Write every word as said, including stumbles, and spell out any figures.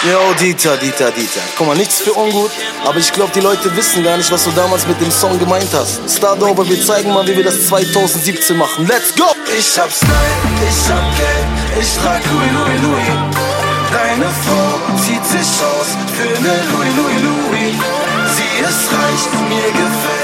Yo, Dieter, Dieter, Dieter. Guck mal, nichts für ungut, aber ich glaube, die Leute wissen gar nicht, was du damals mit dem Song gemeint hast. Stardover, wir zeigen mal, wie wir das zwanzig siebzehn machen. Let's go! Ich hab Style, ich hab Geld, ich trag Louis, Louis, Louis. Deine Frau zieht sich aus für ne Louis, Louis, Louis. Sie ist reich, mir gefällt